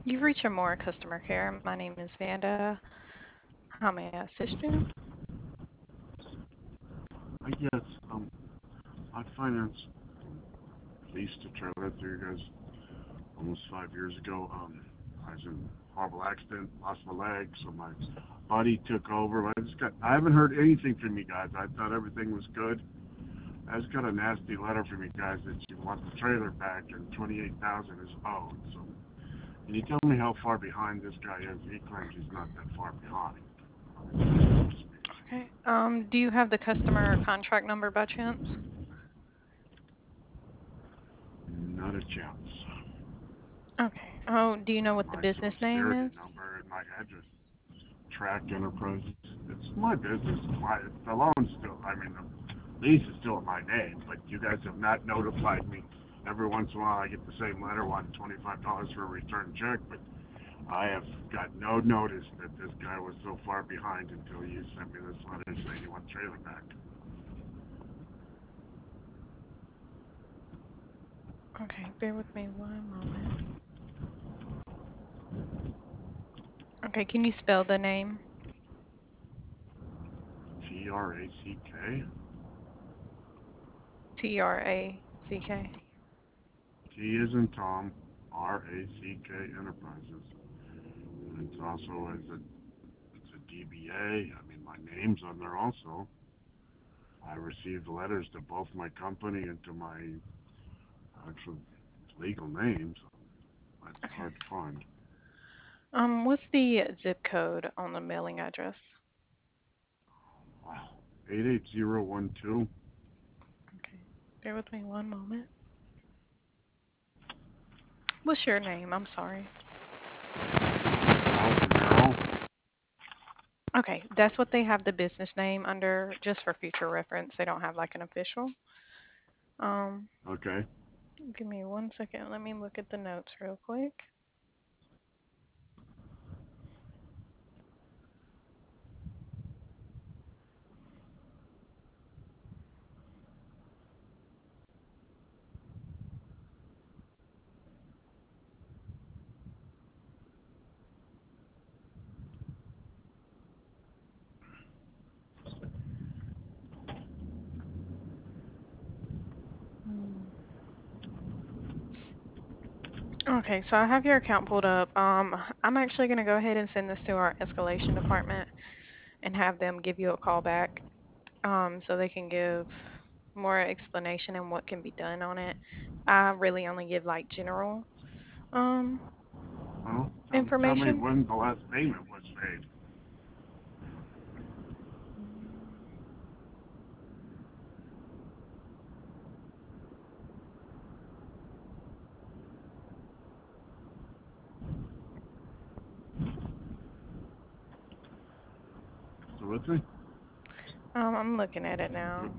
You've reached Amora Customer Care. My name is Vanda. How may I assist you? Yes, I financed leased a trailer through you guys almost 5 years ago. I was in a horrible accident, lost my leg, so my buddy took over. I haven't heard anything from you guys. I thought everything was good. I just got a nasty letter from you guys that you want the trailer back and 28,000 is owed. So can you tell me how far behind this guy is? He claims he's not that far behind. Okay. Do you have the customer contract number by chance? Not a chance. Okay. Oh, do you know what the My social business name security is? number and my address. Track Enterprises. It's my business. The loan's still, the lease is still in my name, but you guys have not notified me. Every once in a while I get the same letter wanting $25 for a return check, but I have got no notice that this guy was so far behind until you sent me this letter saying you want the trailer back. Okay, bear with me one moment. Okay, can you spell the name? Track. Track. T is in Tom, RACK Enterprises. And it's also it's a DBA. My name's on there also. I received letters to both my company and to my actual legal names. That's Okay. hard to find. What's the zip code on the mailing address? Wow. 88012. Okay. Bear with me one moment. What's your name? I'm sorry. Alpha Okay, that's what they have the business name under, just for future reference. They don't have like an official. Um, Okay. Give me one second. Let me look at the notes real quick. Hmm. Okay, so I have your account pulled up. I'm actually going to go ahead and send this to our escalation department and have them give you a call back, so they can give more explanation and what can be done on it. I really only give like general um, Well, tell me information. when the last payment was made. So let's see. I'm looking at it now.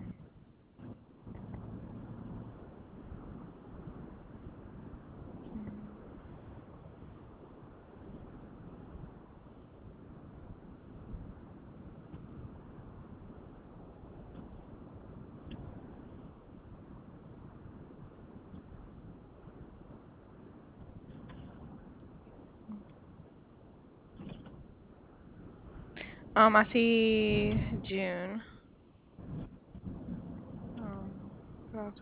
I see June. Um, about,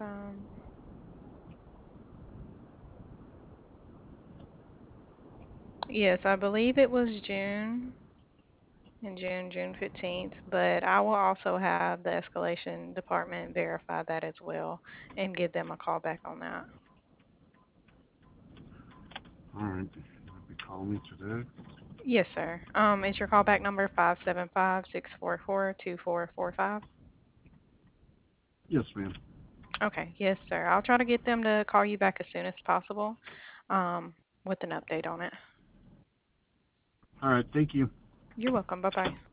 yes, I believe it was June. In June 15th, but I will also have the escalation department verify that as well and give them a call back on that. All right. You'll be calling me today. Yes, sir. Is your callback number 575-644-2445? Yes, ma'am. Okay, yes, sir. I'll try to get them to call you back as soon as possible, um, with an update on it. All right. Thank you. You're welcome. Bye-bye.